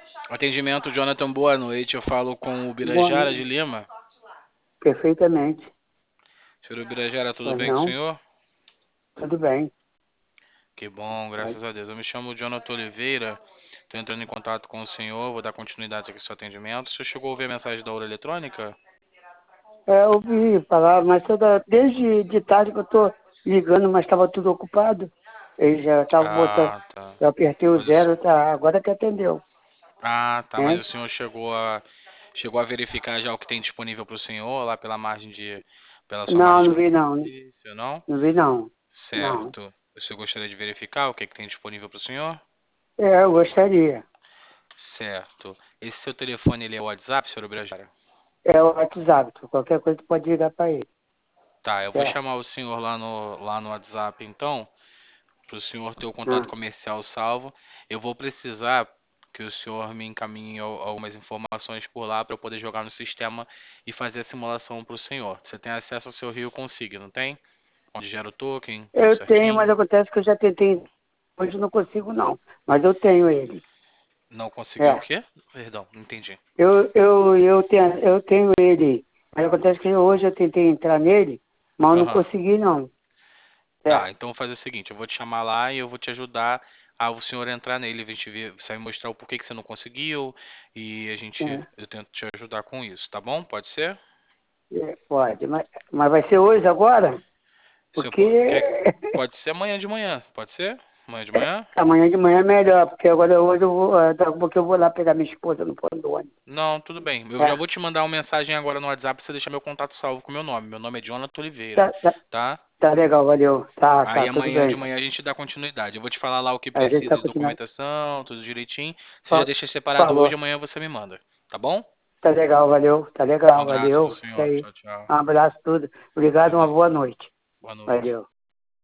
Atendimento, Jonathan, boa noite. Eu falo com o Boa Birajara de noite. Lima. Perfeitamente. Senhor Birajara, tudo Pois bem com o não? senhor? Tudo bem. Que bom, Pode. graças a Deus. Eu me chamo Jonathan Oliveira. Estou entrando em contato com o senhor. Vou dar continuidade aqui ao seu atendimento. O senhor chegou a ouvir a mensagem da hora eletrônica? Eu ouvi falar, mas desde de tarde que eu estou ligando, mas estava tudo ocupado. Ele já estava botando. Ah, tá. Eu apertei o Mas o se- zero, tá, agora que atendeu. Ah, tá. Mas Né? o senhor chegou a verificar já o que tem disponível para o senhor lá pela sua Não, margem de não vi não. benefício, não? Não vi não. Não. Certo. O senhor gostaria de verificar o que tem disponível para o senhor? É, eu gostaria. Certo. Esse seu telefone, ele é o WhatsApp, senhor Birajara? É o WhatsApp. Qualquer coisa tu pode ligar para ele. Tá, eu vou Certo. chamar o senhor lá no WhatsApp, então, para o senhor ter o contato Ah, comercial salvo. Eu vou precisar que o senhor me encaminhe algumas informações por lá para eu poder jogar no sistema e fazer a simulação para o senhor. Você tem acesso ao seu Rio Consiga, não tem? Onde gera o token, tudo eu tenho, mas certinho? acontece que eu já tentei. Hoje não consigo não. Mas eu tenho ele. Não conseguiu o É. quê? Perdão, não entendi. Eu tenho ele. Mas acontece que hoje eu tentei entrar nele, mas eu não Aham. consegui não. Tá, É, então vou fazer o seguinte, eu vou te chamar lá e eu vou te ajudar a o senhor entrar nele, a gente ver, você vai mostrar o porquê que você não conseguiu e é, eu tento te ajudar com isso, tá bom? Pode ser? pode. Mas vai ser hoje agora? Se eu, Porque po- quer, pode ser amanhã de manhã, pode ser? Amanhã de manhã? amanhã de manhã é melhor, porque agora hoje eu vou, daqui a pouco eu vou lá pegar minha esposa no ponto do ônibus. Não, tudo bem. Eu já É, vou te mandar uma mensagem agora no WhatsApp pra você deixar meu contato salvo com o meu nome. Meu nome é Jonathan Oliveira, tá, tá, tá? tá legal, valeu. Tá, Aí tá, tudo amanhã de bem. manhã a gente dá continuidade. Eu vou te falar lá o que A gente tá precisa de continuando. documentação, tudo direitinho. Você já Fa- deixa separado hoje, Falou. amanhã você me manda, tá bom? Tá legal, valeu. Tá Um legal, abraço pro valeu. Isso senhor. aí. Tchau, tchau. Um abraço, tudo. Obrigado, uma Beleza. boa noite. Boa noite. Valeu.